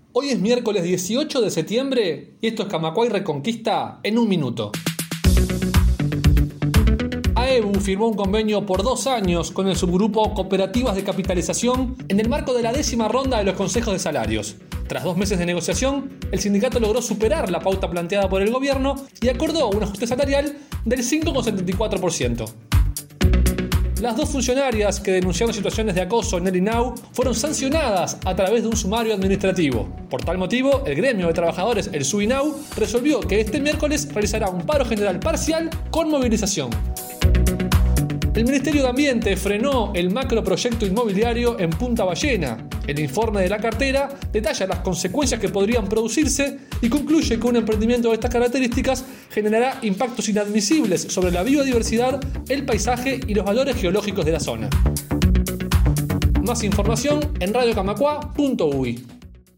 Hoy es miércoles 18 de septiembre y esto es Camacuay Reconquista en un minuto. AEBU firmó un convenio por 2 años con el subgrupo Cooperativas de Capitalización en el marco de la 10ª ronda de los consejos de salarios. Tras 2 meses de negociación, el sindicato logró superar la pauta planteada por el gobierno y acordó un ajuste salarial del 5,74%. Las 2 funcionarias que denunciaron situaciones de acoso en el INAU fueron sancionadas a través de un sumario administrativo. Por tal motivo, el gremio de trabajadores, el SUINAU, resolvió que este miércoles realizará un paro general parcial con movilización. El Ministerio de Ambiente frenó el macroproyecto inmobiliario en Punta Ballena. El informe de la cartera detalla las consecuencias que podrían producirse y concluye que un emprendimiento de estas características generará impactos inadmisibles sobre la biodiversidad, el paisaje y los valores geológicos de la zona. Más información en radiocamacua.uy.